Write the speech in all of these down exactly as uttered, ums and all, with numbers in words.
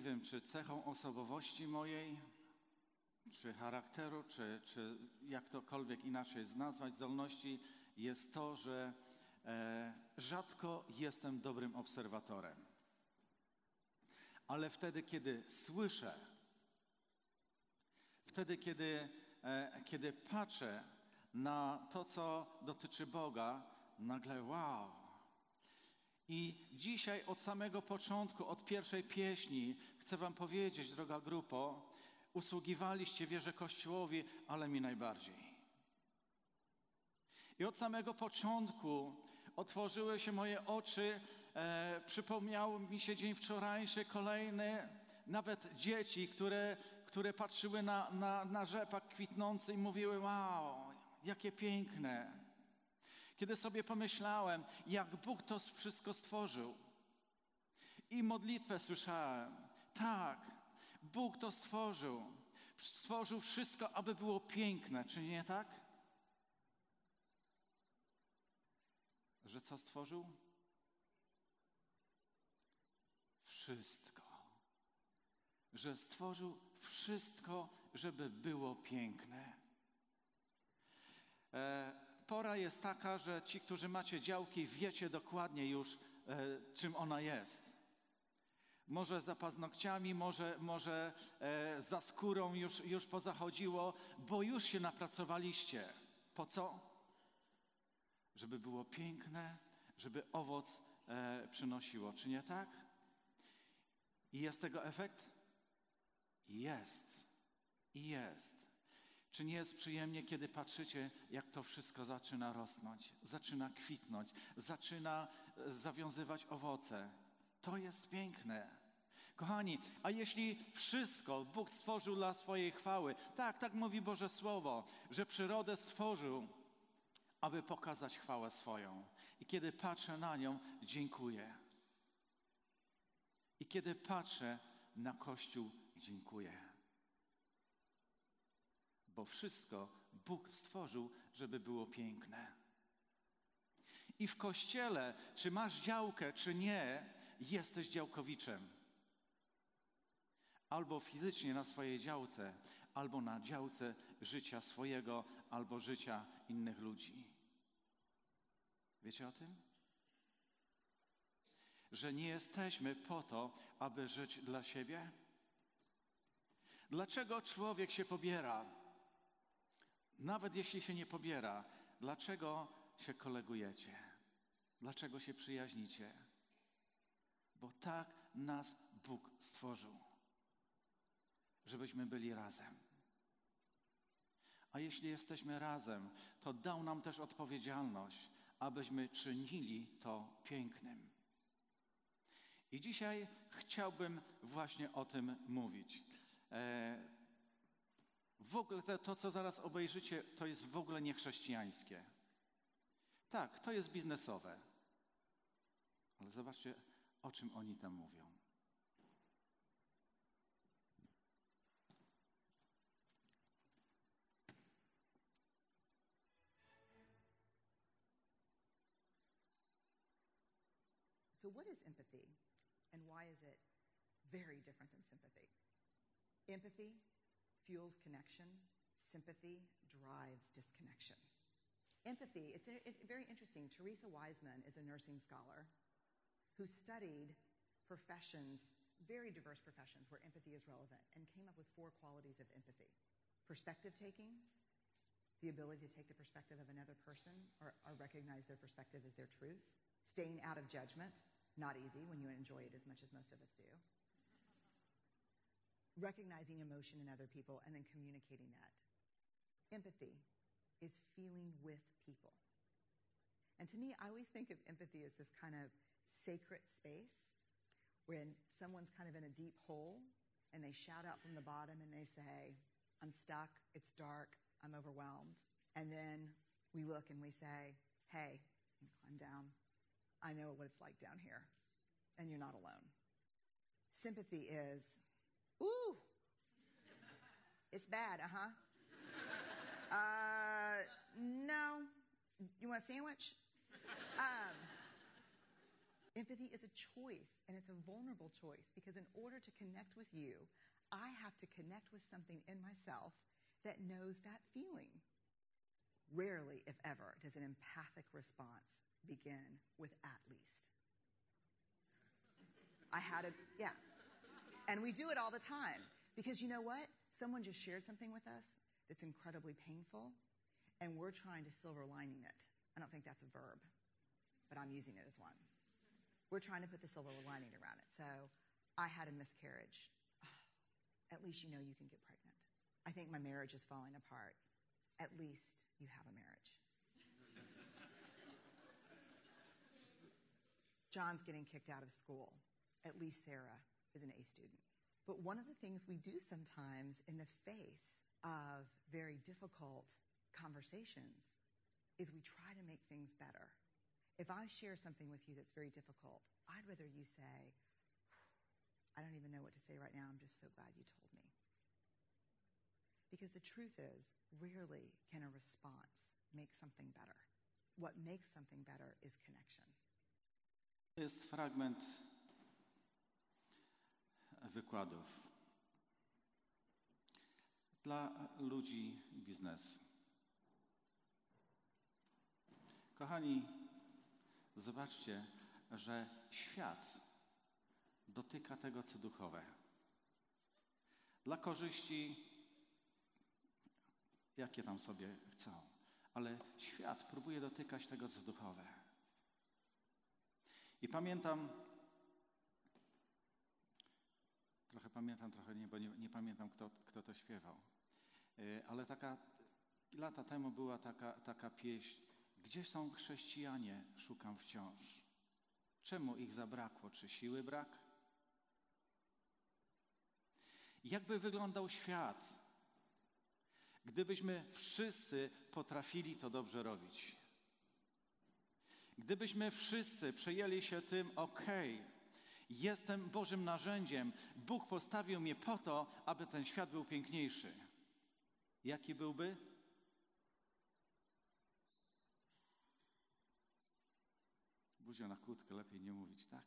wiem, czy cechą osobowości mojej, czy charakteru, czy, czy jak tokolwiek inaczej nazwać, zdolności, jest to, że e, rzadko jestem dobrym obserwatorem. Ale wtedy, kiedy słyszę, wtedy, kiedy, e, kiedy patrzę na to, co dotyczy Boga, nagle wow. I dzisiaj od samego początku, od pierwszej pieśni chcę wam powiedzieć, droga grupo, usługiwaliście wierze Kościołowi, ale mi najbardziej. I od samego początku otworzyły się moje oczy, e, przypomniał mi się dzień wczorajszy, kolejny, nawet dzieci, które, które patrzyły na, na, na rzepak kwitnący i mówiły, wow, jakie piękne. Kiedy sobie pomyślałem, jak Bóg to wszystko stworzył i modlitwę słyszałem, tak, Bóg to stworzył, stworzył wszystko, aby było piękne, czy nie tak? Że co stworzył? Wszystko. Że stworzył wszystko, żeby było piękne. E, pora jest taka, że ci, którzy macie działki, wiecie dokładnie już, e, czym ona jest. Może za paznokciami, może, może e, za skórą już, już pozachodziło, bo już się napracowaliście. Po co? Żeby było piękne, żeby owoc e, przynosiło. Czy nie tak? I jest tego efekt? Jest. I jest. Czy nie jest przyjemnie, kiedy patrzycie, jak to wszystko zaczyna rosnąć, zaczyna kwitnąć, zaczyna e, zawiązywać owoce? To jest piękne. Kochani, a jeśli wszystko Bóg stworzył dla swojej chwały, tak, tak mówi Boże Słowo, że przyrodę stworzył, aby pokazać chwałę swoją. I kiedy patrzę na nią, dziękuję. I kiedy patrzę na Kościół, dziękuję. Bo wszystko Bóg stworzył, żeby było piękne. I w Kościele, czy masz działkę, czy nie, jesteś działkowiczem. Albo fizycznie na swojej działce, albo na działce życia swojego, albo życia innych ludzi. Wiecie o tym? Że nie jesteśmy po to, aby żyć dla siebie? Dlaczego człowiek się pobiera? Nawet jeśli się nie pobiera, dlaczego się kolegujecie? Dlaczego się przyjaźnicie? Bo tak nas Bóg stworzył, żebyśmy byli razem. A jeśli jesteśmy razem, to dał nam też odpowiedzialność, abyśmy czynili to pięknym. I dzisiaj chciałbym właśnie o tym mówić. E, w ogóle to, to, co zaraz obejrzycie, to jest w ogóle niechrześcijańskie. Tak, to jest biznesowe. Ale zobaczcie, o czym oni tam mówią. So what is empathy, and why is it very different than sympathy? Empathy fuels connection. Sympathy drives disconnection. Empathy, it's, it's very interesting. Teresa Wiseman is a nursing scholar who studied professions, very diverse professions where empathy is relevant, and came up with four qualities of empathy. Perspective taking, the ability to take the perspective of another person or, or recognize their perspective as their truth. Staying out of judgment, not easy when you enjoy it as much as most of us do. Recognizing emotion in other people and then communicating that. Empathy is feeling with people. And to me, I always think of empathy as this kind of sacred space when someone's kind of in a deep hole and they shout out from the bottom and they say, I'm stuck, it's dark, I'm overwhelmed. And then we look and we say, hey, climb down. I know what it's like down here, and you're not alone. Sympathy is, ooh, it's bad, uh-huh. Uh, no, you want a sandwich? Um, Empathy is a choice, and it's a vulnerable choice, because in order to connect with you, I have to connect with something in myself that knows that feeling. Rarely, if ever, does an empathic response begin with "at least." I had a, yeah. And we do it all the time, because you know what? Someone just shared something with us that's incredibly painful, and we're trying to silver lining it. I don't think that's a verb, but I'm using it as one. We're trying to put the silver lining around it. So, I had a miscarriage. Oh, at least you know you can get pregnant. I think my marriage is falling apart. At least you have a marriage. John's getting kicked out of school. At least Sarah is an A student. But one of the things we do sometimes in the face of very difficult conversations is we try to make things better. If I share something with you that's very difficult, I'd rather you say, "I don't even know what to say right now. I'm just so glad you told me." Because the truth is, rarely can a response make something better. What makes something better is connection. To jest fragment wykładów dla ludzi biznesu. Kochani, zobaczcie, że świat dotyka tego, co duchowe. Dla korzyści, jakie tam sobie chcą. Ale świat próbuje dotykać tego, co duchowe. I pamiętam, trochę pamiętam, trochę nie, bo nie, nie pamiętam, kto, kto to śpiewał. Yy, ale taka, lata temu była taka, taka pieśń: "Gdzie są chrześcijanie? Szukam wciąż. Czemu ich zabrakło? Czy siły brak?" Jakby wyglądał świat, gdybyśmy wszyscy potrafili to dobrze robić? Gdybyśmy wszyscy przejęli się tym, okej, jestem Bożym narzędziem, Bóg postawił mnie po to, aby ten świat był piękniejszy. Jaki byłby? Buzio na kłódkę, lepiej nie mówić, tak?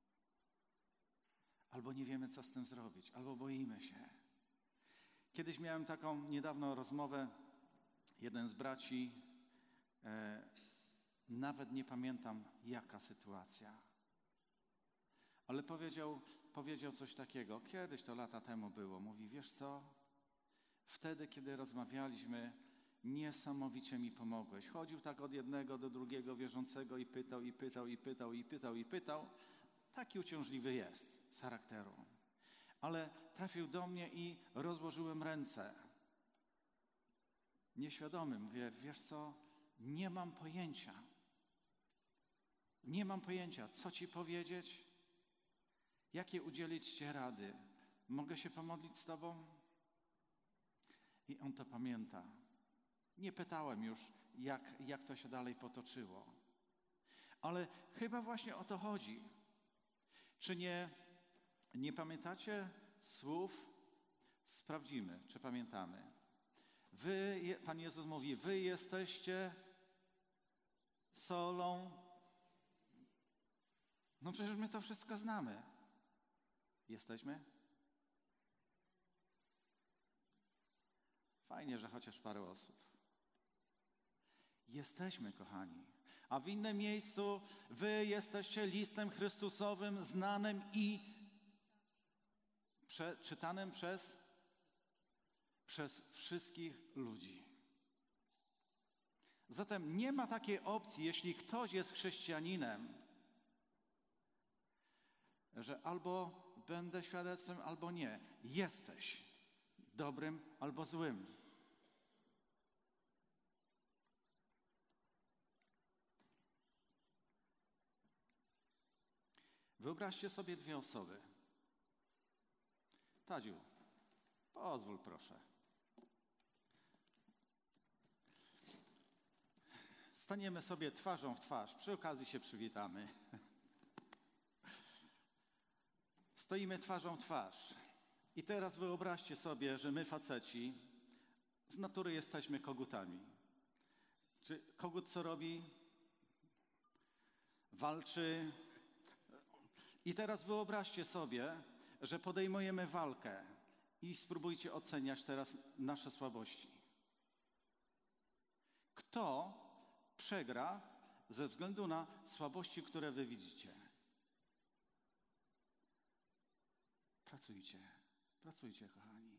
Albo nie wiemy, co z tym zrobić, albo boimy się. Kiedyś miałem taką niedawno rozmowę, jeden z braci, e, nawet nie pamiętam jaka sytuacja, ale powiedział, powiedział coś takiego, kiedyś to lata temu było, mówi: "Wiesz co, wtedy, kiedy rozmawialiśmy, niesamowicie mi pomogłeś." Chodził tak od jednego do drugiego wierzącego i pytał, i pytał, i pytał, i pytał, i pytał. Taki uciążliwy jest z charakteru. Ale trafił do mnie i rozłożyłem ręce. Nieświadomy mówię: "Wiesz co, nie mam pojęcia. Nie mam pojęcia, co ci powiedzieć, jakie udzielić ci rady. Mogę się pomodlić z tobą?" I on to pamięta. Nie pytałem już, jak, jak to się dalej potoczyło. Ale chyba właśnie o to chodzi. Czy nie, nie pamiętacie słów? Sprawdzimy, czy pamiętamy. Wy, Pan Jezus mówi: "Wy jesteście solą." No przecież my to wszystko znamy. Jesteśmy? Fajnie, że chociaż parę osób. Jesteśmy, kochani. A w innym miejscu: "Wy jesteście listem Chrystusowym, znanym i prze, czytanym przez, przez wszystkich ludzi." Zatem nie ma takiej opcji, jeśli ktoś jest chrześcijaninem, że albo będę świadectwem, albo nie. Jesteś dobrym albo złym. Wyobraźcie sobie dwie osoby. Tadziu, pozwól proszę. Staniemy sobie twarzą w twarz. Przy okazji się przywitamy. Stoimy twarzą w twarz. I teraz wyobraźcie sobie, że my, faceci, z natury jesteśmy kogutami. Czy kogut co robi? Walczy, I teraz wyobraźcie sobie, że podejmujemy walkę i spróbujcie oceniać teraz nasze słabości. Kto przegra ze względu na słabości, które wy widzicie? Pracujcie, pracujcie, kochani.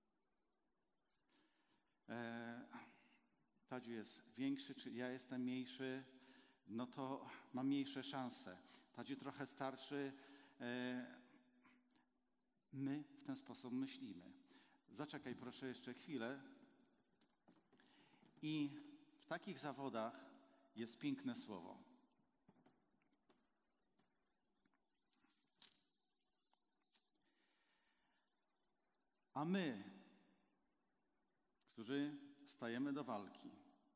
E, Tadziu jest większy, czy ja jestem mniejszy, no to mam mniejsze szanse. Tadziu trochę starszy, e, my w ten sposób myślimy. Zaczekaj proszę jeszcze chwilę. I w takich zawodach jest piękne słowo. A my, którzy stajemy do walki,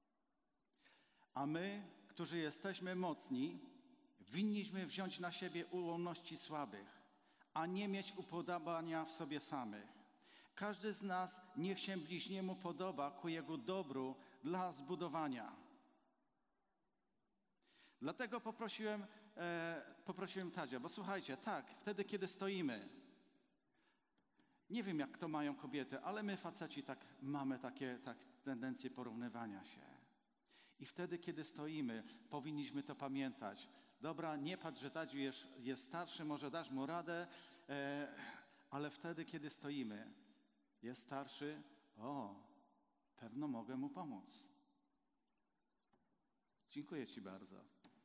a my, którzy jesteśmy mocni, winniśmy wziąć na siebie ułomności słabych, a nie mieć upodobania w sobie samych. Każdy z nas niech się bliźniemu podoba ku jego dobru dla zbudowania. Dlatego poprosiłem, e, poprosiłem Tadzia, bo słuchajcie, tak, wtedy kiedy stoimy, nie wiem jak to mają kobiety, ale my faceci tak mamy takie tak, tendencje porównywania się. I wtedy kiedy stoimy, powinniśmy to pamiętać. Dobra, nie patrz, że Tadziu jest, jest starszy, może dasz mu radę, e, ale wtedy kiedy stoimy, jest starszy, o, pewno mogę mu pomóc. Dziękuję ci bardzo.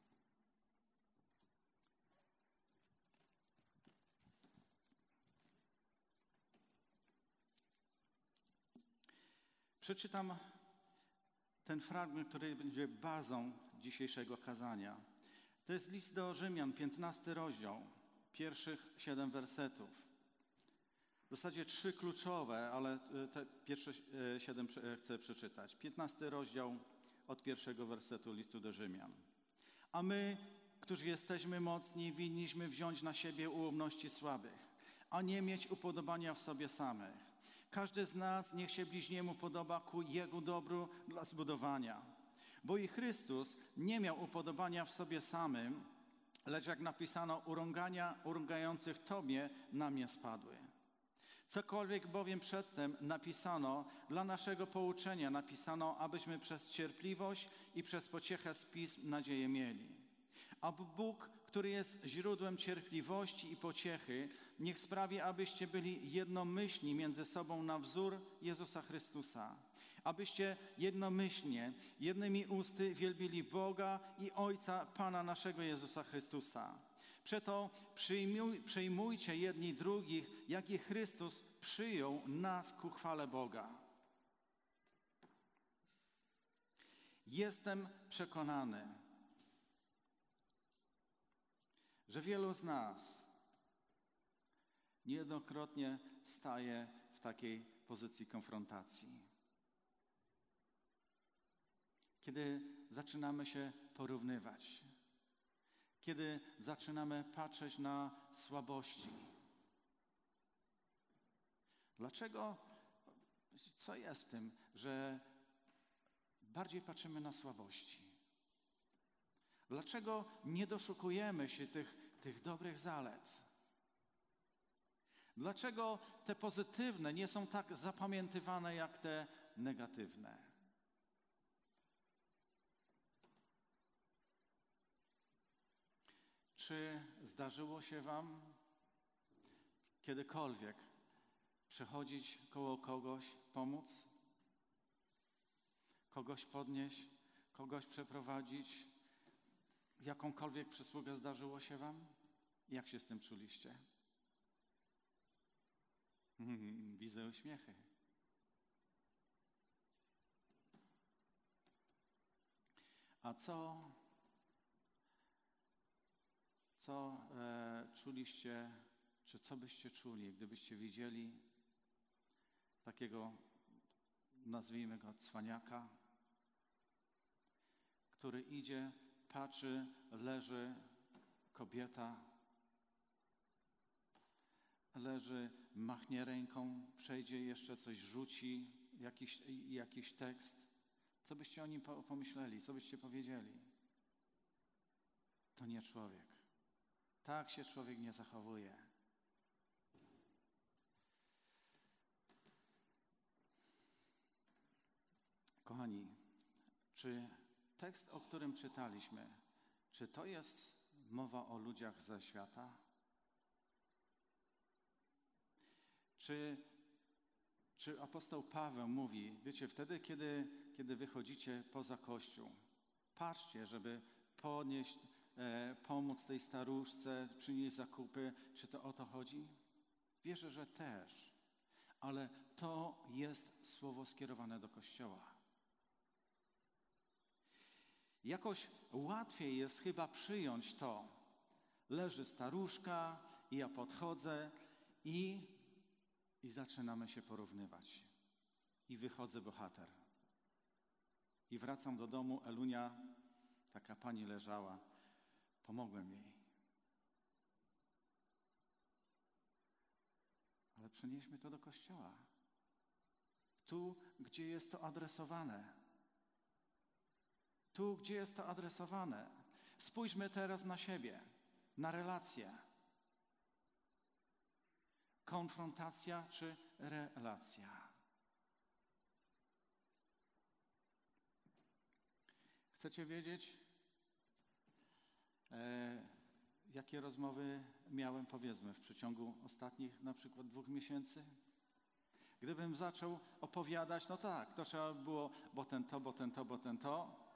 Przeczytam ten fragment, który będzie bazą dzisiejszego kazania. To jest list do Rzymian, piętnasty rozdział, pierwszych siedem wersetów. W zasadzie trzy kluczowe, ale te pierwsze siedem chcę przeczytać. piętnasty rozdział od pierwszego wersetu listu do Rzymian. A my, którzy jesteśmy mocni, winniśmy wziąć na siebie ułomności słabych, a nie mieć upodobania w sobie samych. Każdy z nas niech się bliźniemu podoba ku jego dobru dla zbudowania. Bo i Chrystus nie miał upodobania w sobie samym, lecz jak napisano, urągania urągających Tobie na mnie spadły. Cokolwiek bowiem przedtem napisano, dla naszego pouczenia napisano, abyśmy przez cierpliwość i przez pociechę z Pism nadzieję mieli. A Bóg, który jest źródłem cierpliwości i pociechy, niech sprawi, abyście byli jednomyślni między sobą na wzór Jezusa Chrystusa. Abyście jednomyślnie, jednymi usty wielbili Boga i Ojca Pana naszego Jezusa Chrystusa. Przeto przyjmuj, przyjmujcie jedni drugich, jak i Chrystus przyjął nas ku chwale Boga. Jestem przekonany, że wielu z nas niejednokrotnie staje w takiej pozycji konfrontacji. Kiedy zaczynamy się porównywać, kiedy zaczynamy patrzeć na słabości. Dlaczego? Co jest w tym, że bardziej patrzymy na słabości? Dlaczego nie doszukujemy się tych, tych dobrych zalet? Dlaczego te pozytywne nie są tak zapamiętywane jak te negatywne? Czy zdarzyło się wam kiedykolwiek przechodzić koło kogoś, pomóc? Kogoś podnieść, kogoś przeprowadzić? Jakąkolwiek przysługę zdarzyło się wam? Jak się z tym czuliście? Widzę uśmiechy. A co, co e, czuliście, czy co byście czuli, gdybyście widzieli takiego, nazwijmy go, cwaniaka, który idzie, patrzy, leży kobieta, leży, machnie ręką, przejdzie, jeszcze coś rzuci, jakiś, jakiś tekst. Co byście o nim pomyśleli? Co byście powiedzieli? To nie człowiek. Tak się człowiek nie zachowuje. Kochani, czy tekst, o którym czytaliśmy, czy to jest mowa o ludziach ze świata? Czy, czy apostoł Paweł mówi, wiecie, wtedy, kiedy, kiedy wychodzicie poza Kościół, patrzcie, żeby podnieść, e, pomóc tej staruszce, przynieść zakupy, czy to o to chodzi? Wierzę, że też, ale to jest słowo skierowane do Kościoła. Jakoś łatwiej jest chyba przyjąć to. Leży staruszka i ja podchodzę i, i zaczynamy się porównywać. I wychodzę bohater. I wracam do domu, Elunia, taka pani leżała, pomogłem jej. Ale przenieśmy to do Kościoła. Tu, gdzie jest to adresowane. Tu, gdzie jest to adresowane. Spójrzmy teraz na siebie, na relacje. Konfrontacja czy relacja? Chcecie wiedzieć, e, jakie rozmowy miałem, powiedzmy, w przeciągu ostatnich na przykład dwóch miesięcy? Gdybym zaczął opowiadać, no tak, to trzeba było, bo ten to, bo ten to, bo ten to.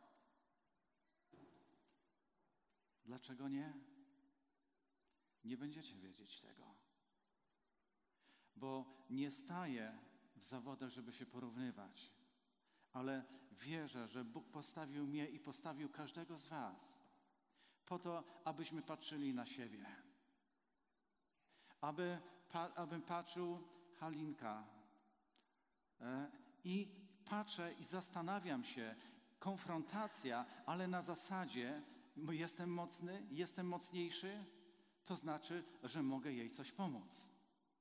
Dlaczego nie? Nie będziecie wiedzieć tego. Bo nie staję w zawodach, żeby się porównywać, ale wierzę, że Bóg postawił mnie i postawił każdego z was po to, abyśmy patrzyli na siebie. Aby, pa, abym patrzył, Halinka, e, i patrzę i zastanawiam się, konfrontacja, ale na zasadzie, bo jestem mocny, jestem mocniejszy, to znaczy, że mogę jej coś pomóc.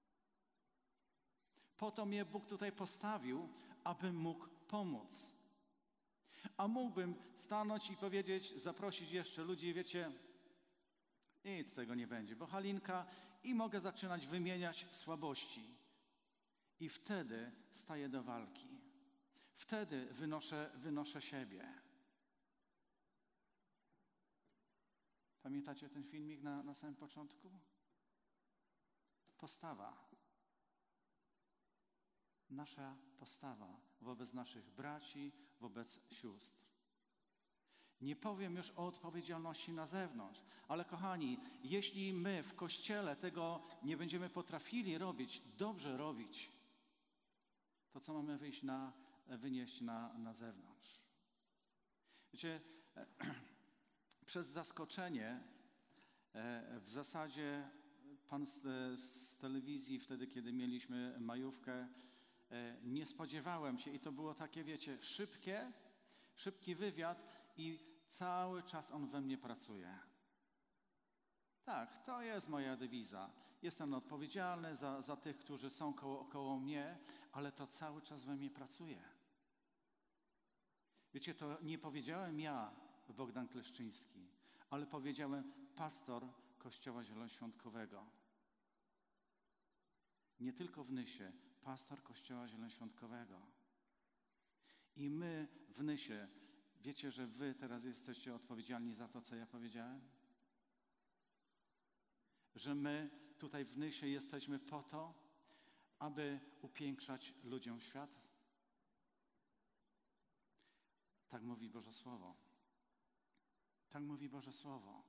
Po to mnie Bóg tutaj postawił, abym mógł pomóc. A mógłbym stanąć i powiedzieć, zaprosić jeszcze ludzi, wiecie, nic z tego nie będzie, bo Halinka, i mogę zaczynać wymieniać słabości. I wtedy staję do walki. Wtedy wynoszę, wynoszę siebie. Pamiętacie ten filmik na, na samym początku? Postawa. Nasza postawa wobec naszych braci, wobec sióstr. Nie powiem już o odpowiedzialności na zewnątrz, ale kochani, jeśli my w Kościele tego nie będziemy potrafili robić, dobrze robić, to co mamy wyjść na, wynieść na, na zewnątrz? Wiecie, przez zaskoczenie w zasadzie pan z, z telewizji, wtedy kiedy mieliśmy majówkę, nie spodziewałem się i to było takie, wiecie, szybkie, szybki wywiad i cały czas on we mnie pracuje. Tak, to jest moja dewiza. Jestem odpowiedzialny za, za tych, którzy są koło, koło mnie, ale to cały czas we mnie pracuje. Wiecie, to nie powiedziałem ja, Bogdan Kleszczyński, ale powiedziałem pastor Kościoła Zielonoświątkowego. Nie tylko w Nysie, pastor Kościoła Zielonoświątkowego. I my w Nysie, wiecie, że wy teraz jesteście odpowiedzialni za to, co ja powiedziałem? Że my tutaj w Nysie jesteśmy po to, aby upiększać ludziom świat? Tak mówi Boże Słowo. Tak mówi Boże Słowo.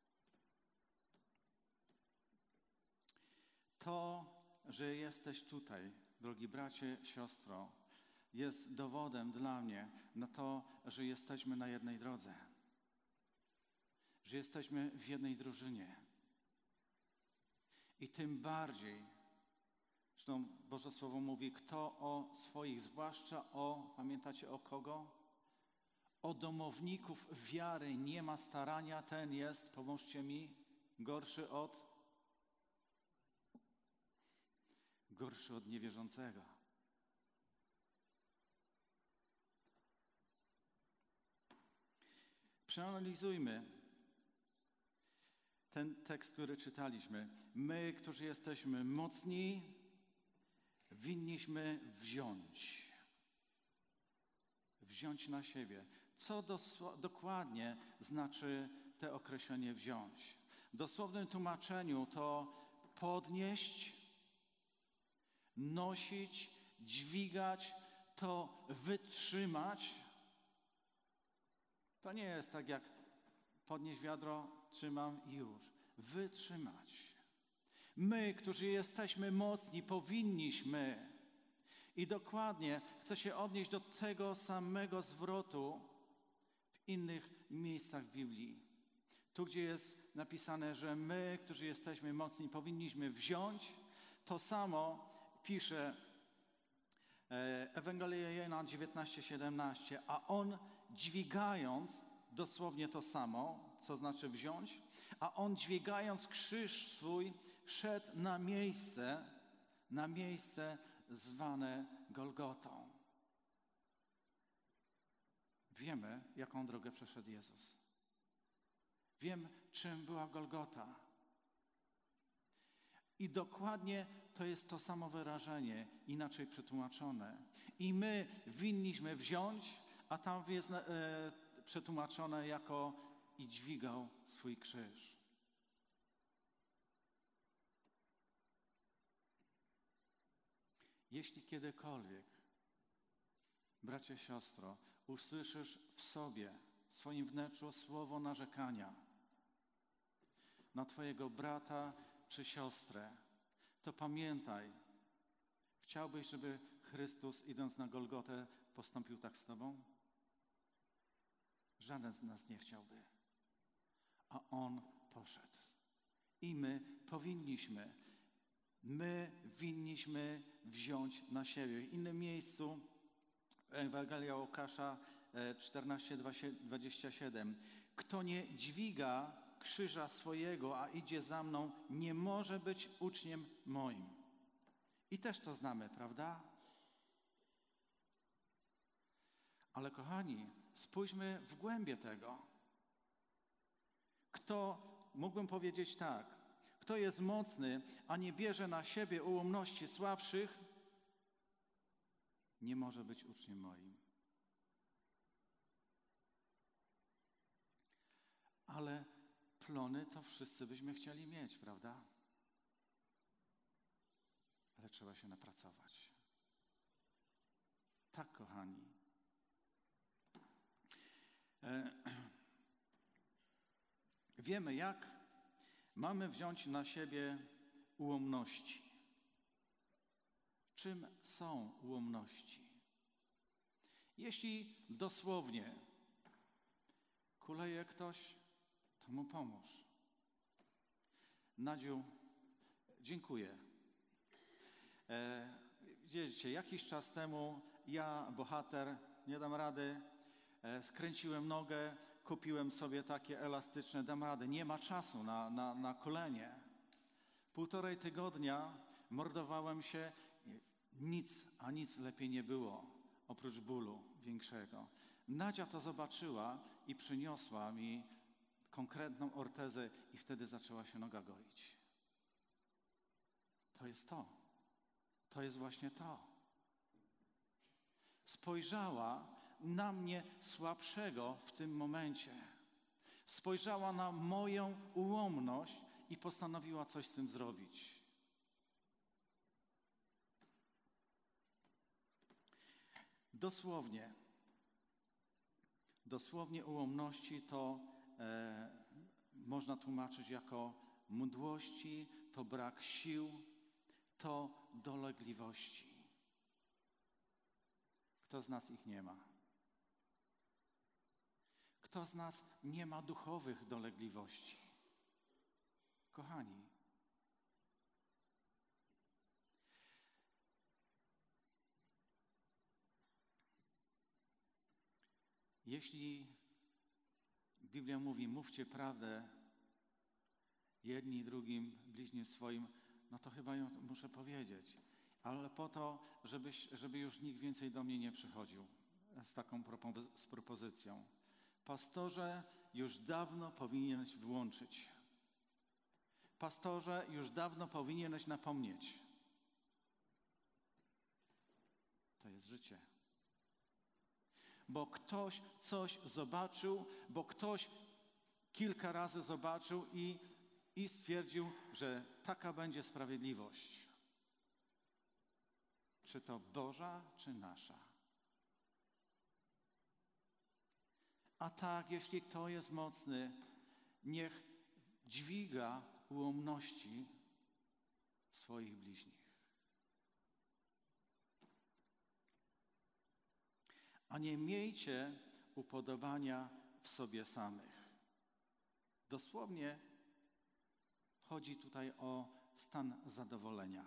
To, że jesteś tutaj, drogi bracie, siostro, jest dowodem dla mnie na to, że jesteśmy na jednej drodze. Że jesteśmy w jednej drużynie. I tym bardziej, zresztą Boże Słowo mówi, kto o swoich, zwłaszcza o, pamiętacie o kogo? O domowników wiary nie ma starania, ten jest, pomóżcie mi, gorszy od gorszy od niewierzącego. Przeanalizujmy ten tekst, który czytaliśmy. My, którzy jesteśmy mocni, winniśmy wziąć. Wziąć na siebie. Co dosł- dokładnie znaczy to określenie wziąć? W dosłownym tłumaczeniu to podnieść, nosić, dźwigać, to wytrzymać. To nie jest tak jak podnieść wiadro, trzymam i już. Wytrzymać. My, którzy jesteśmy mocni, powinniśmy. I dokładnie chcę się odnieść do tego samego zwrotu w innych miejscach Biblii. Tu, gdzie jest napisane, że my, którzy jesteśmy mocni, powinniśmy wziąć, to samo pisze Ewangelia Jana dziewiętnaście siedemnaście, a on dźwigając, dosłownie to samo, co znaczy wziąć, a on dźwigając krzyż swój, szedł na miejsce, na miejsce zwane Golgotą. Wiemy, jaką drogę przeszedł Jezus. Wiem, czym była Golgota. I dokładnie to jest to samo wyrażenie, inaczej przetłumaczone. I my winniśmy wziąć, a tam jest e, przetłumaczone jako i dźwigał swój krzyż. Jeśli kiedykolwiek, bracie, siostro, usłyszysz w sobie, w swoim wnętrzu słowo narzekania na twojego brata czy siostrę, to pamiętaj, chciałbyś, żeby Chrystus, idąc na Golgotę, postąpił tak z tobą? Żaden z nas nie chciałby. A On poszedł. I my powinniśmy, my winniśmy wziąć na siebie. W innym miejscu, Ewangelia Łukasza czternaście dwadzieścia siedem. Kto nie dźwiga krzyża swojego, a idzie za mną, nie może być uczniem moim. I też to znamy, prawda? Ale kochani, spójrzmy w głębię tego. Kto, mógłbym powiedzieć tak, kto jest mocny, a nie bierze na siebie ułomności słabszych, nie może być uczniem moim. Ale plony to wszyscy byśmy chcieli mieć, prawda? Ale trzeba się napracować. Tak, kochani. E, wiemy, jak mamy wziąć na siebie ułomności. Czym są ułomności? Jeśli dosłownie kuleje ktoś, to mu pomóż. Nadziu, dziękuję. E, wiecie, jakiś czas temu ja, bohater, nie dam rady, e, skręciłem nogę, kupiłem sobie takie elastyczne, dam radę. Nie ma czasu na, na, na kolenie. Półtorej tygodnia mordowałem się, nic, a nic lepiej nie było, oprócz bólu większego. Nadzia to zobaczyła i przyniosła mi konkretną ortezę i wtedy zaczęła się noga goić. To jest to. To jest właśnie to. Spojrzała na mnie słabszego w tym momencie. Spojrzała na moją ułomność i postanowiła coś z tym zrobić. Dosłownie. Dosłownie ułomności to e, można tłumaczyć jako mdłości, to brak sił, to dolegliwości. Kto z nas ich nie ma? Kto z nas nie ma duchowych dolegliwości? Kochani, jeśli Biblia mówi, mówcie prawdę jedni drugim, bliźnim swoim, no to chyba ją muszę powiedzieć. Ale po to, żebyś, żeby już nikt więcej do mnie nie przychodził z taką propozy- z propozycją. Pastorze, już dawno powinieneś włączyć Pastorze, już dawno powinieneś napomnieć. To jest życie. Bo ktoś coś zobaczył, bo ktoś kilka razy zobaczył i, i stwierdził, że taka będzie sprawiedliwość. Czy to Boża, czy nasza? A tak, jeśli kto jest mocny, niech dźwiga ułomności swoich bliźnich. A nie miejcie upodobania w sobie samych. Dosłownie chodzi tutaj o stan zadowolenia.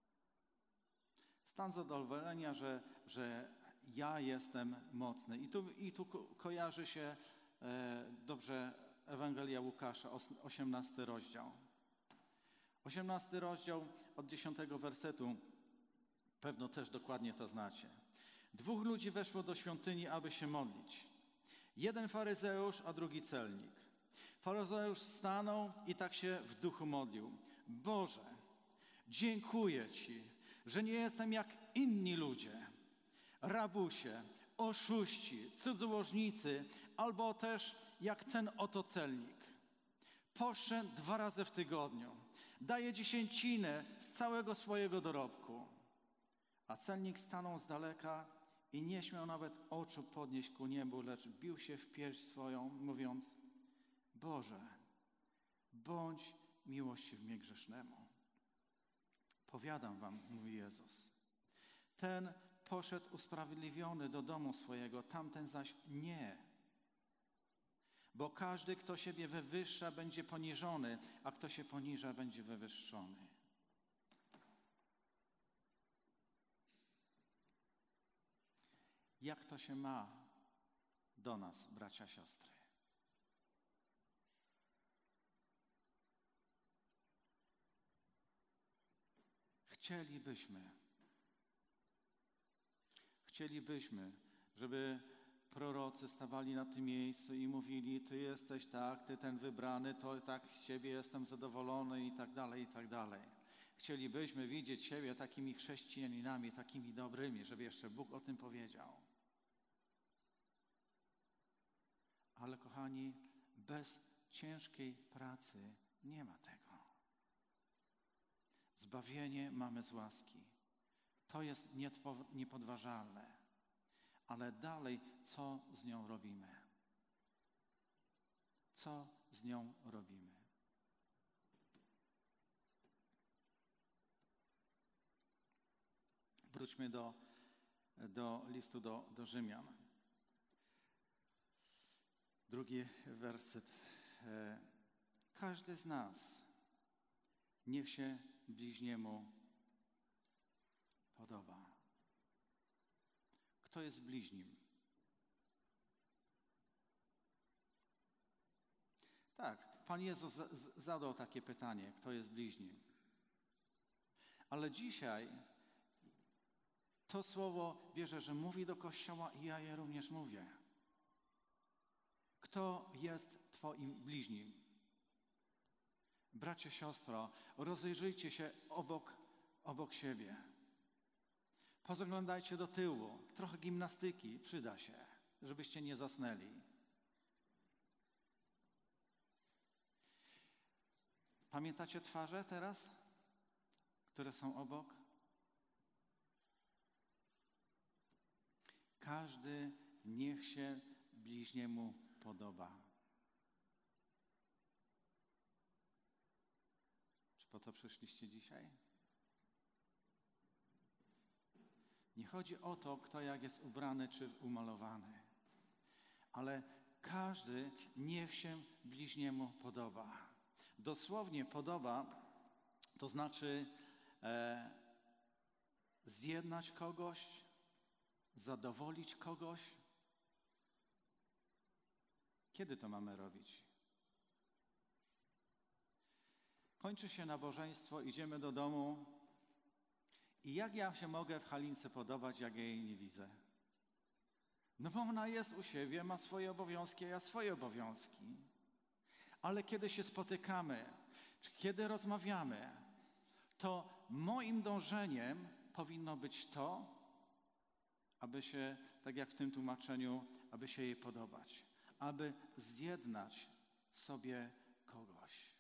Stan zadowolenia, że, że ja jestem mocny. I tu, i tu ko- kojarzy się e, dobrze Ewangelia Łukasza, osiemnasty rozdział. osiemnasty rozdział od dziesiątego wersetu, pewno też dokładnie to znacie. Dwóch ludzi weszło do świątyni, aby się modlić. Jeden faryzeusz, a drugi celnik. Faryzeusz stanął i tak się w duchu modlił. Boże, dziękuję Ci, że nie jestem jak inni ludzie, rabusie, oszuści, cudzołożnicy, albo też jak ten oto celnik. Poszczę dwa razy w tygodniu, daję dziesięcinę z całego swojego dorobku. A celnik stanął z daleka i nie śmiał nawet oczu podnieść ku niebu, lecz bił się w pierś swoją, mówiąc: Boże, bądź miłosierny grzesznemu. Powiadam wam, mówi Jezus, ten poszedł usprawiedliwiony do domu swojego, tamten zaś nie. Bo każdy, kto siebie wywyższa, będzie poniżony, a kto się poniża, będzie wywyższony. Jak to się ma do nas, bracia, siostry? Chcielibyśmy, chcielibyśmy, żeby prorocy stawali na tym miejscu i mówili: Ty jesteś tak, Ty ten wybrany, to tak z Ciebie jestem zadowolony i tak dalej, i tak dalej. Chcielibyśmy widzieć siebie takimi chrześcijaninami, takimi dobrymi, żeby jeszcze Bóg o tym powiedział. Ale kochani, bez ciężkiej pracy nie ma tego. Zbawienie mamy z łaski. To jest niepodważalne. Ale dalej, co z nią robimy? Co z nią robimy? Wróćmy do, do listu do, do Rzymian. Drugi werset. Każdy z nas niech się bliźniemu podoba. Kto jest bliźnim? Tak, Pan Jezus z- z- zadał takie pytanie, kto jest bliźnim. Ale dzisiaj to słowo, wierzę, że mówi do Kościoła i ja je również mówię. Kto jest Twoim bliźnim? Bracie, siostro, rozejrzyjcie się obok, obok siebie. Pozaglądajcie do tyłu. Trochę gimnastyki przyda się, żebyście nie zasnęli. Pamiętacie twarze teraz, które są obok? Każdy niech się bliźniemu podoba. Czy po to przyszliście dzisiaj? Nie chodzi o to, kto jak jest ubrany czy umalowany, ale każdy niech się bliźniemu podoba. Dosłownie podoba, to znaczy e, zjednać kogoś, zadowolić kogoś. Kiedy to mamy robić? Kończy się nabożeństwo, idziemy do domu i jak ja się mogę w Halince podobać, jak ja jej nie widzę? No bo ona jest u siebie, ma swoje obowiązki, a ja swoje obowiązki. Ale kiedy się spotykamy, Czy kiedy rozmawiamy, to moim dążeniem powinno być to, aby się, tak jak w tym tłumaczeniu, aby się jej podobać, aby zjednać sobie kogoś.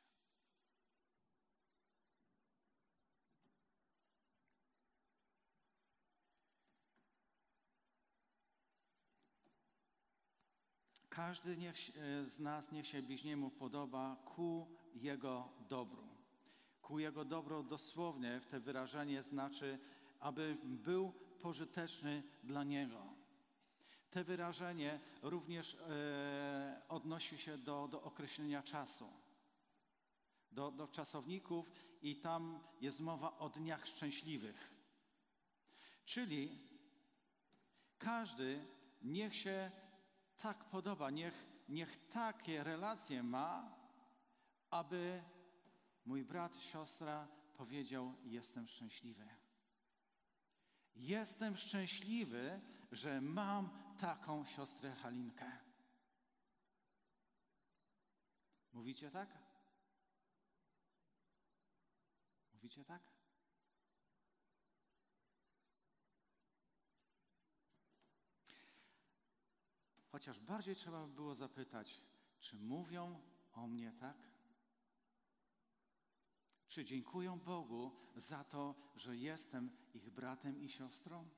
Każdy niech, z nas niech się bliźniemu podoba ku jego dobru. Ku jego dobru dosłownie w te wyrażenie znaczy, aby był pożyteczny dla niego. Te wyrażenie również e, odnosi się do, do określenia czasu, do, do czasowników i tam jest mowa o dniach szczęśliwych. Czyli każdy niech się tak podoba, niech, niech takie relacje ma, aby mój brat, siostra powiedział: jestem szczęśliwy. Jestem szczęśliwy, że mam taką siostrę Halinkę. Mówicie tak? Mówicie tak? Chociaż bardziej trzeba by było zapytać, czy mówią o mnie tak? Czy dziękują Bogu za to, że jestem ich bratem i siostrą?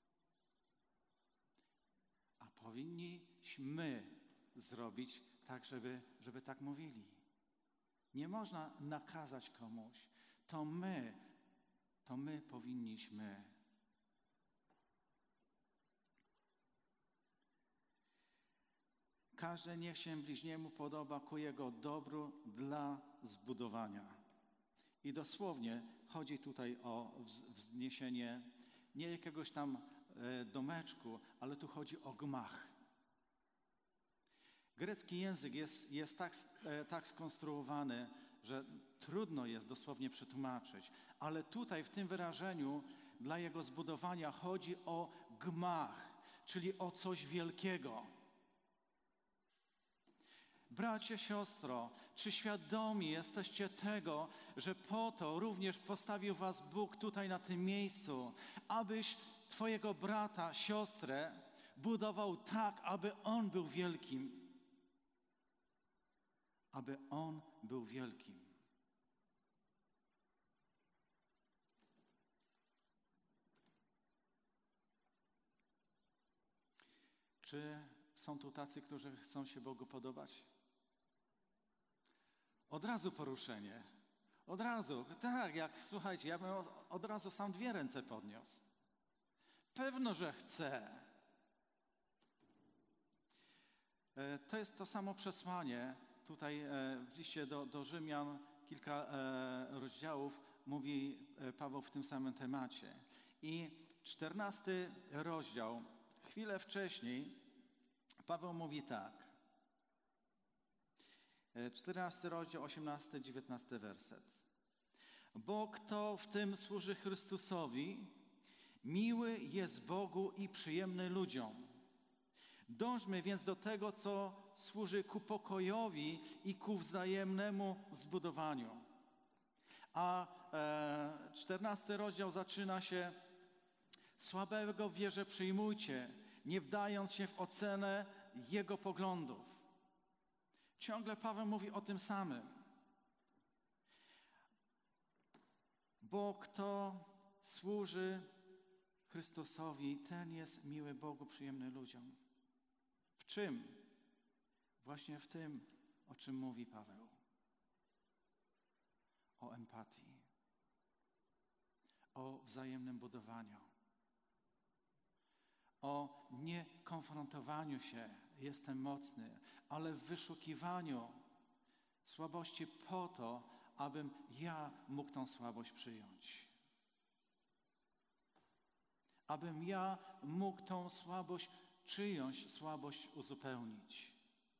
A powinniśmy zrobić tak, żeby, żeby tak mówili. Nie można nakazać komuś. To my, to my powinniśmy. Każdy niech się bliźniemu podoba ku jego dobru dla zbudowania. I dosłownie chodzi tutaj o wzniesienie nie jakiegoś tam domeczku, ale tu chodzi o gmach. Grecki język jest, jest tak, tak skonstruowany, że trudno jest dosłownie przetłumaczyć, ale tutaj w tym wyrażeniu dla jego zbudowania chodzi o gmach, czyli o coś wielkiego. Bracie, siostro, czy świadomi jesteście tego, że po to również postawił was Bóg tutaj na tym miejscu, abyś twojego brata, siostrę budował tak, aby on był wielkim. Aby on był wielkim. Czy są tu tacy, którzy chcą się Bogu podobać? Od razu poruszenie. Od razu. Tak, jak, słuchajcie, ja bym od razu sam dwie ręce podniósł. Pewno, że chcę. To jest to samo przesłanie. Tutaj w liście do, do Rzymian, kilka rozdziałów, mówi Paweł w tym samym temacie. I czternasty rozdział, chwilę wcześniej, Paweł mówi tak. czternasty rozdział, osiemnasty, dziewiętnasty werset. Bo kto w tym służy Chrystusowi, miły jest Bogu i przyjemny ludziom. Dążmy więc do tego, co służy ku pokojowi i ku wzajemnemu zbudowaniu. A e, czternasty rozdział zaczyna się: słabego w wierze przyjmujcie, nie wdając się w ocenę jego poglądów. Ciągle Paweł mówi o tym samym. Bo kto służy Chrystusowi, ten jest miły Bogu, przyjemny ludziom. W czym? Właśnie w tym, o czym mówi Paweł. O empatii. O wzajemnym budowaniu. O niekonfrontowaniu się, jestem mocny, ale w wyszukiwaniu słabości po to, abym ja mógł tą słabość przyjąć. Abym ja mógł tą słabość, czyjąś słabość uzupełnić.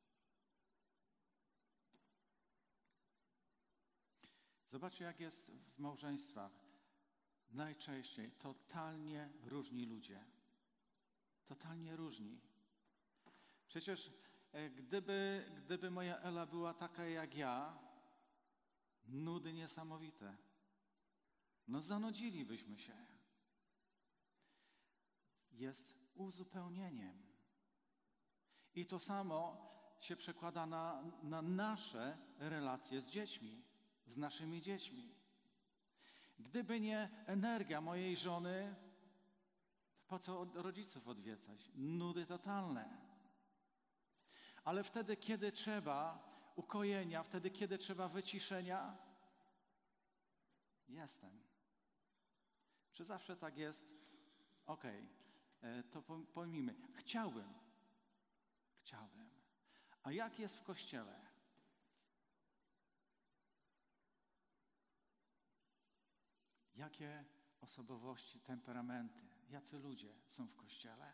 Zobaczcie, jak jest w małżeństwach. Najczęściej totalnie różni ludzie. Totalnie różni. Przecież e, gdyby, gdyby moja Ela była taka jak ja, Nudy niesamowite. No zanudzilibyśmy się. Jest uzupełnieniem. I to samo się przekłada na, na nasze relacje z dziećmi, z naszymi dziećmi. Gdyby nie energia mojej żony, to po co od rodziców odwiedzać? Nudy totalne. Ale wtedy, kiedy trzeba ukojenia, wtedy, kiedy trzeba wyciszenia, jestem. Czy zawsze tak jest? Okej, okay. To pojmijmy. Chciałbym. Chciałbym. A jak jest w Kościele? Jakie osobowości, temperamenty, jacy ludzie są w Kościele?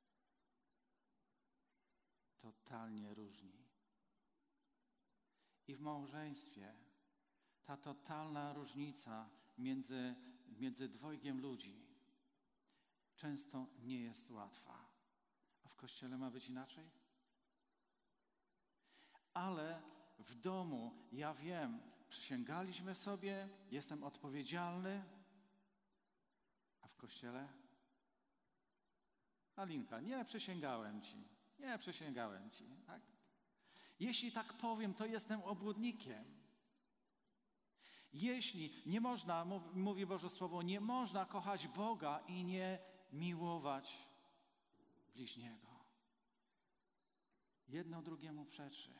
Totalnie różni. I w małżeństwie ta totalna różnica między, między dwojgiem ludzi często nie jest łatwa. A w Kościele ma być inaczej? Ale w domu, ja wiem, przysięgaliśmy sobie, jestem odpowiedzialny, a w Kościele? Alinka, nie przysięgałem ci, nie przysięgałem ci, tak? Jeśli tak powiem, to jestem obłudnikiem. Jeśli nie można, mówi Boże Słowo, nie można kochać Boga i nie miłować bliźniego. Jedno drugiemu przeczy.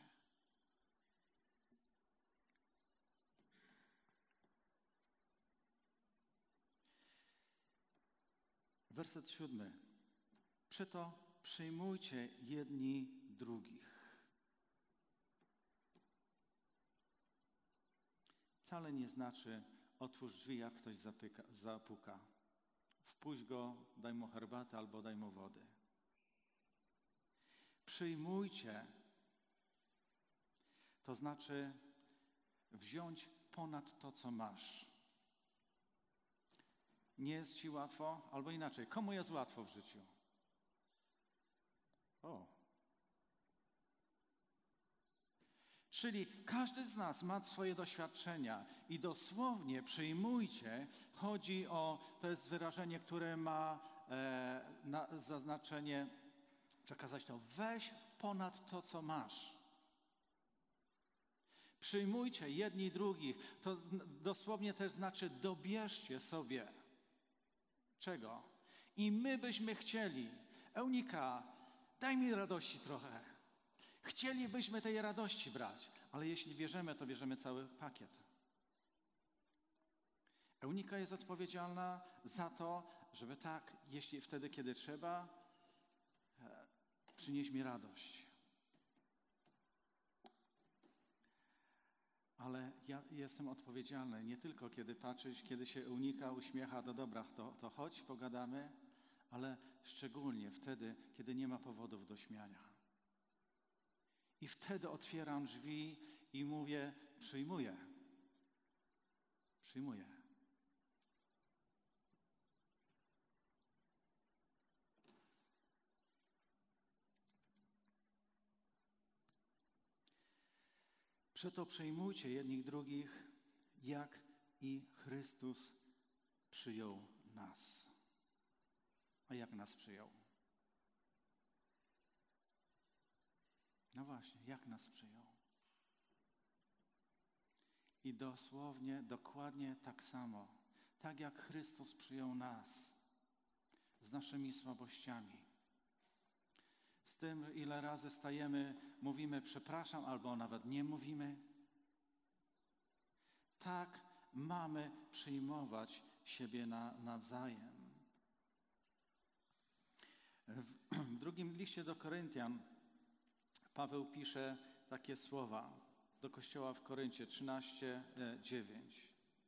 Werset siódmy. Przeto przyjmujcie jedni drugich. Wcale nie znaczy otwórz drzwi, jak ktoś zapyka, zapuka. Wpuść go, daj mu herbatę albo daj mu wody. Przyjmujcie. To znaczy wziąć ponad to, co masz. Nie jest ci łatwo? Albo inaczej, komu jest łatwo w życiu? O. Czyli każdy z nas ma swoje doświadczenia i dosłownie przyjmujcie, chodzi o, to jest wyrażenie, które ma e, na, zaznaczenie, przekazać to, weź ponad to, co masz. Przyjmujcie jedni drugich, to dosłownie też znaczy dobierzcie sobie. Czego? I my byśmy chcieli, Eunika, daj mi radości trochę. Chcielibyśmy tej radości brać, ale jeśli bierzemy, to bierzemy cały pakiet. Eunika jest odpowiedzialna za to, żeby tak, jeśli wtedy, kiedy trzeba, e, przynieść mi radość. Ale ja jestem odpowiedzialny nie tylko kiedy patrzeć, kiedy się Eunika uśmiecha, to dobra, to, to chodź, pogadamy, ale szczególnie wtedy, kiedy nie ma powodów do śmiania. I wtedy otwieram drzwi i mówię, przyjmuję. Przyjmuję. Przeto przyjmujcie jednych drugich, jak i Chrystus przyjął nas. A jak nas przyjął? No właśnie, jak nas przyjął? I dosłownie, dokładnie tak samo, tak jak Chrystus przyjął nas, z naszymi słabościami. Z tym, ile razy stajemy, mówimy przepraszam, albo nawet nie mówimy. Tak mamy przyjmować siebie na, nawzajem. W, w drugim liście do Koryntian Paweł pisze takie słowa do kościoła w Koryncie trzynaście dziewięć.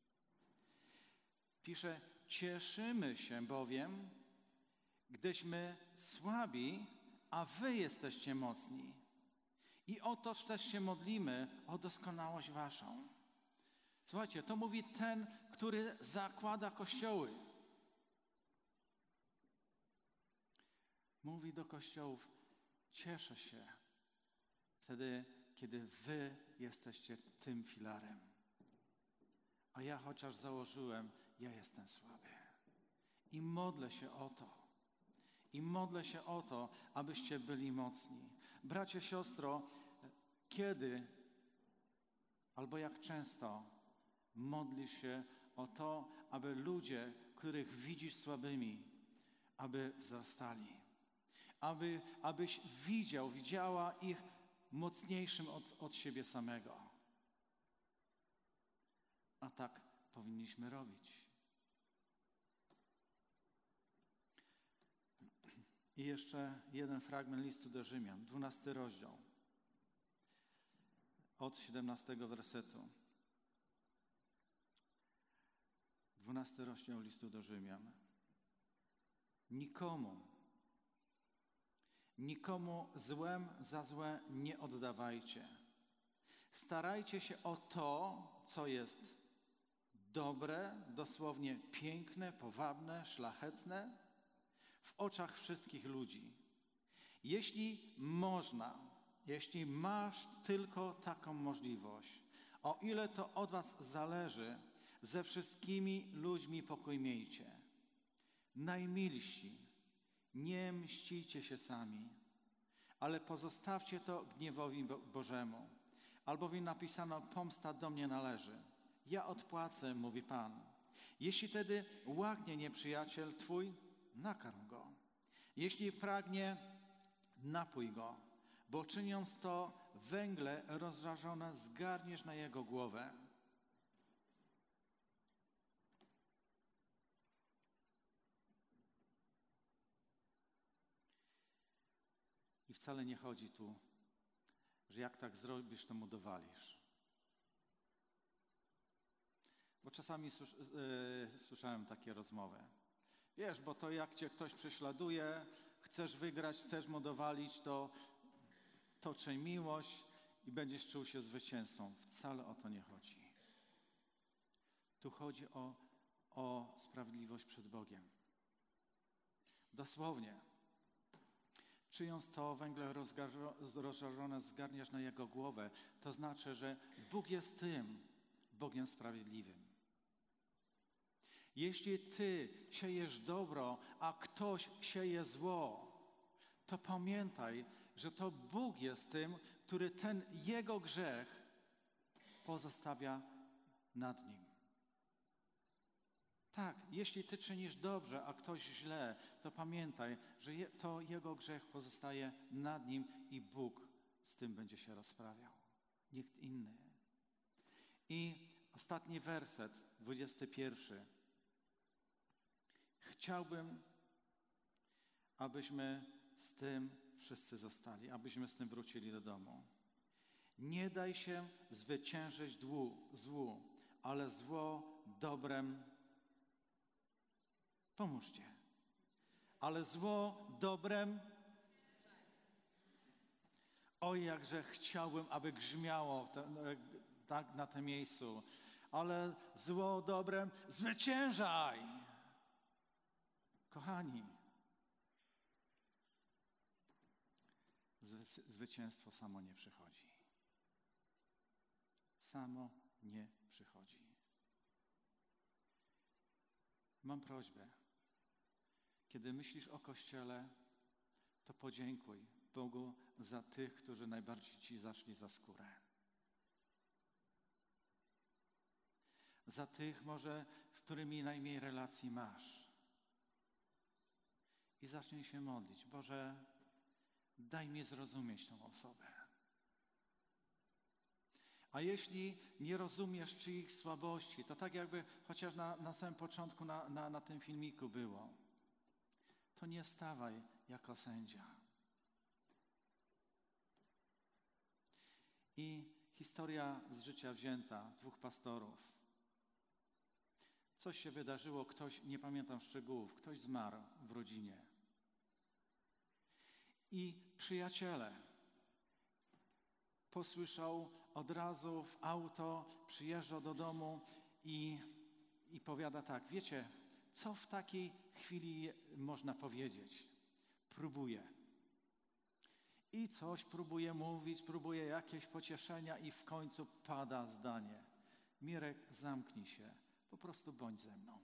Pisze, cieszymy się bowiem, gdyśmy słabi, a wy jesteście mocni. I otoż też się modlimy o doskonałość waszą. Słuchajcie, to mówi ten, który zakłada kościoły. Mówi do kościołów, cieszę się wtedy, kiedy wy jesteście tym filarem. a ja chociaż założyłem, ja jestem słaby. I modlę się o to. I modlę się o to, abyście byli mocni. Bracie, siostro, kiedy albo jak często modlisz się o to, aby ludzie, których widzisz słabymi, aby wzrastali. Aby, abyś widział, widziała ich mocniejszym od, od siebie samego. A tak powinniśmy robić. I jeszcze jeden fragment listu do Rzymian, dwunasty rozdział, od siedemnastego wersetu. Dwunasty rozdział listu do Rzymian. Nikomu, nikomu złem za złe nie oddawajcie. Starajcie się o to, co jest dobre, dosłownie piękne, powabne, szlachetne w oczach wszystkich ludzi. Jeśli można, jeśli masz tylko taką możliwość, o ile to od was zależy, ze wszystkimi ludźmi pokój miejcie. Najmilsi, nie mścicie się sami, ale pozostawcie to gniewowi Bo- Bożemu. Albowiem napisano, pomsta do mnie należy. Ja odpłacę, mówi Pan. Jeśli tedy łaknie nieprzyjaciel twój, nakarm go. Jeśli pragnie, napój go, bo czyniąc to, węgle rozżarzone zgarniesz na jego głowę. I wcale nie chodzi tu, że jak tak zrobisz, to mu dowalisz. Bo czasami słys- yy, słyszałem takie rozmowy. Wiesz, bo to jak cię ktoś prześladuje, chcesz wygrać, chcesz mu dowalić, to toczy miłość i będziesz czuł się zwycięzcą. Wcale o to nie chodzi. Tu chodzi o, o sprawiedliwość przed Bogiem. Dosłownie. Czyjąc to węgle rozgarzo- rozżarzone zgarniasz na jego głowę, to znaczy, że Bóg jest tym Bogiem sprawiedliwym. Jeśli ty siejesz dobro, a ktoś sieje zło, to pamiętaj, że to Bóg jest tym, który ten jego grzech pozostawia nad nim. Tak, jeśli ty czynisz dobrze, a ktoś źle, to pamiętaj, że je, to jego grzech pozostaje nad nim i Bóg z tym będzie się rozprawiał. Nikt inny. I ostatni werset, dwudziesty pierwszy. Chciałbym, abyśmy z tym wszyscy zostali, abyśmy z tym wrócili do domu. Nie daj się zwyciężyć dłu, złu, ale zło dobrem. Pomóżcie. Ale zło dobrem. Oj, jakże chciałbym, aby grzmiało te, tak na tym miejscu. Ale zło dobrem zwyciężaj. Kochani, zwy- zwycięstwo samo nie przychodzi. Samo nie przychodzi. Mam prośbę. Kiedy myślisz o Kościele, to podziękuj Bogu za tych, którzy najbardziej ci zaszli za skórę. Za tych może, z którymi najmniej relacji masz. I zacznij się modlić. Boże, daj mi zrozumieć tą osobę. A jeśli nie rozumiesz czyich słabości, to tak jakby chociaż na, na samym początku na, na, na tym filmiku było, to nie stawaj jako sędzia. I historia z życia wzięta, dwóch pastorów. Coś się wydarzyło, ktoś, nie pamiętam szczegółów, ktoś zmarł w rodzinie. I przyjaciele posłyszał od razu w auto, przyjeżdża do domu i, i powiada tak, wiecie, co w takiej chwili można powiedzieć? Próbuje. I coś próbuje mówić, próbuje jakieś pocieszenia i w końcu pada zdanie. Mirek, zamknij się, po prostu bądź ze mną.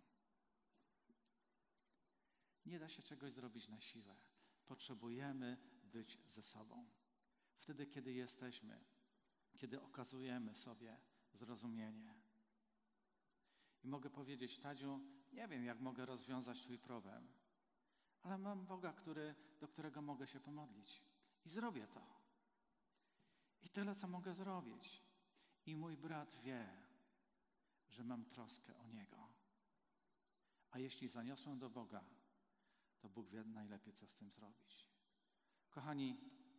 Nie da się czegoś zrobić na siłę. Potrzebujemy być ze sobą. Wtedy, kiedy jesteśmy, kiedy okazujemy sobie zrozumienie. I mogę powiedzieć, Tadziu, nie wiem, jak mogę rozwiązać twój problem, ale mam Boga, który, do którego mogę się pomodlić. I zrobię to. I tyle, co mogę zrobić. I mój brat wie, że mam troskę o niego. A jeśli zaniosłem do Boga, to Bóg wie najlepiej, co z tym zrobić. Kochani,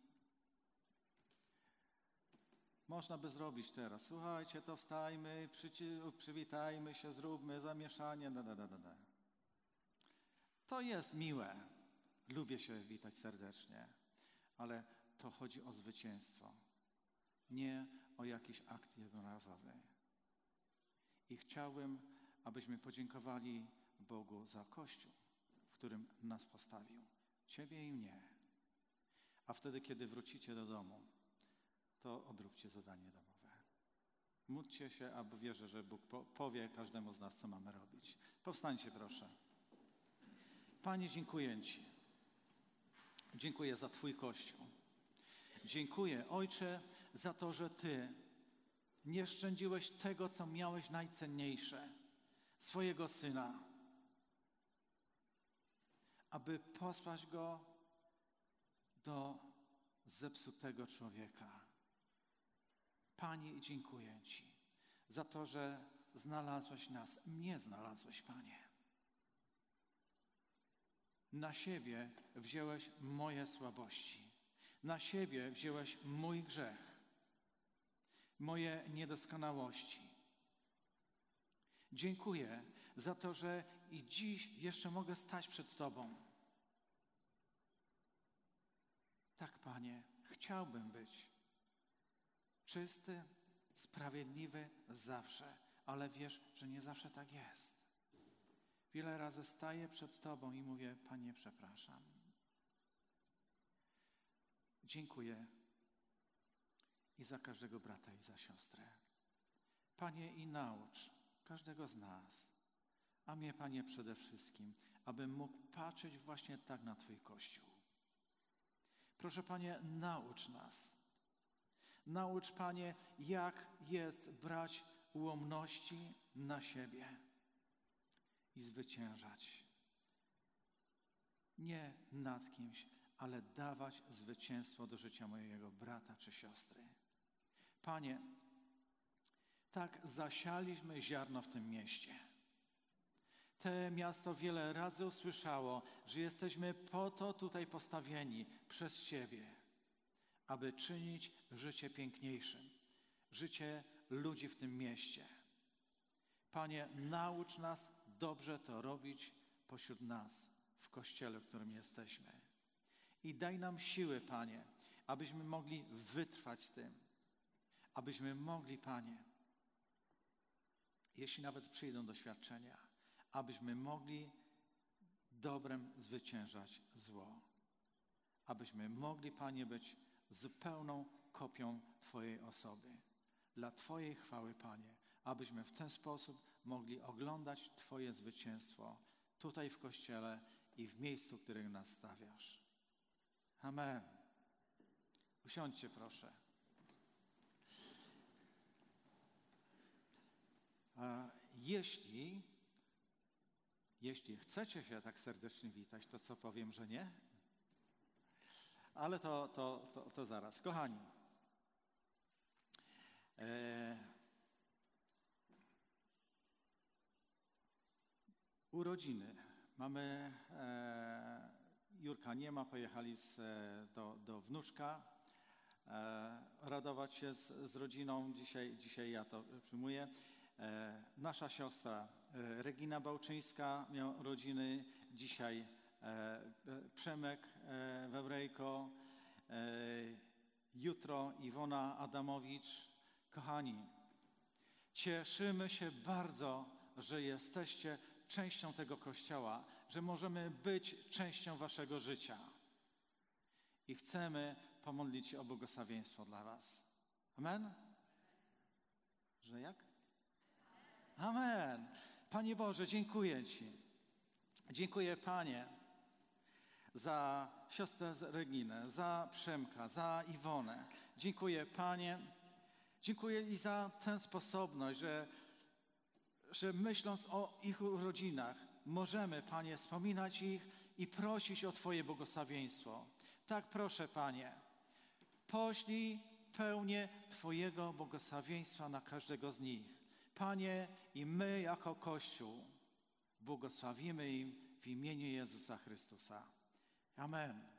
można by zrobić teraz, słuchajcie, to wstajmy, przyci- przywitajmy się, zróbmy zamieszanie, da, da, da, da, da. To jest miłe. Lubię się witać serdecznie, ale to chodzi o zwycięstwo, nie o jakiś akt jednorazowy. I chciałbym, abyśmy podziękowali Bogu za Kościół, w którym nas postawił, ciebie i mnie. A wtedy, kiedy wrócicie do domu, to odróbcie zadanie domowe. Módlcie się, aby wierzę, że Bóg po- powie każdemu z nas, co mamy robić. Powstańcie, proszę. Panie, dziękuję Ci. Dziękuję za Twój Kościół. Dziękuję, Ojcze, za to, że Ty nie szczędziłeś tego, co miałeś najcenniejsze, swojego Syna, aby posłać Go do zepsutego człowieka. Panie, dziękuję Ci za to, że znalazłeś nas, mnie znalazłeś, Panie. Na siebie wziąłeś moje słabości. Na siebie wziąłeś mój grzech, moje niedoskonałości. Dziękuję za to, że i dziś jeszcze mogę stać przed Tobą. Tak, Panie, chciałbym być czysty, sprawiedliwy zawsze, ale wiesz, że nie zawsze tak jest. Wiele razy staję przed Tobą i mówię, Panie, przepraszam. Dziękuję i za każdego brata i za siostrę. Panie, i naucz każdego z nas, a mnie, Panie, przede wszystkim, abym mógł patrzeć właśnie tak na Twój Kościół. Proszę, Panie, naucz nas. Naucz, Panie, jak jest brać ułomności na siebie i zwyciężać. Nie nad kimś, ale dawać zwycięstwo do życia mojego brata czy siostry. Panie, tak zasialiśmy ziarno w tym mieście. To miasto wiele razy usłyszało, że jesteśmy po to tutaj postawieni przez Ciebie, aby czynić życie piękniejszym, życie ludzi w tym mieście. Panie, naucz nas dobrze to robić pośród nas, w Kościele, w którym jesteśmy. I daj nam siły, Panie, abyśmy mogli wytrwać z tym, abyśmy mogli, Panie, jeśli nawet przyjdą doświadczenia, abyśmy mogli dobrem zwyciężać zło. Abyśmy mogli, Panie, być zupełną kopią Twojej osoby. Dla Twojej chwały, Panie, abyśmy w ten sposób mogli oglądać Twoje zwycięstwo tutaj w Kościele i w miejscu, w którym nas stawiasz. Amen. Usiądźcie, proszę. A jeśli, jeśli chcecie się tak serdecznie witać, to co powiem, że nie? Ale to, to, to, to zaraz. Kochani, e, urodziny. Mamy, e, Jurka nie ma, pojechali z, do, do wnuczka, e, radować się z, z rodziną. Dzisiaj, dzisiaj ja to przyjmuję. E, nasza siostra e, Regina Bałczyńska miała urodziny. Dzisiaj e, Przemek e, Wewrejko. E, jutro Iwona Adamowicz. Kochani, cieszymy się bardzo, że jesteście częścią tego Kościoła, że możemy być częścią waszego życia. I chcemy pomodlić się o błogosławieństwo dla was. Amen? Że jak? Amen. Panie Boże, dziękuję Ci. Dziękuję, Panie, za siostrę Reginę, za Przemka, za Iwonę. Dziękuję, Panie. Dziękuję i za tę sposobność, że, że myśląc o ich urodzinach, możemy, Panie, wspominać ich i prosić o Twoje błogosławieństwo. Tak proszę, Panie, poślij pełnię Twojego błogosławieństwa na każdego z nich. Panie, i my jako Kościół błogosławimy im w imieniu Jezusa Chrystusa. Amen.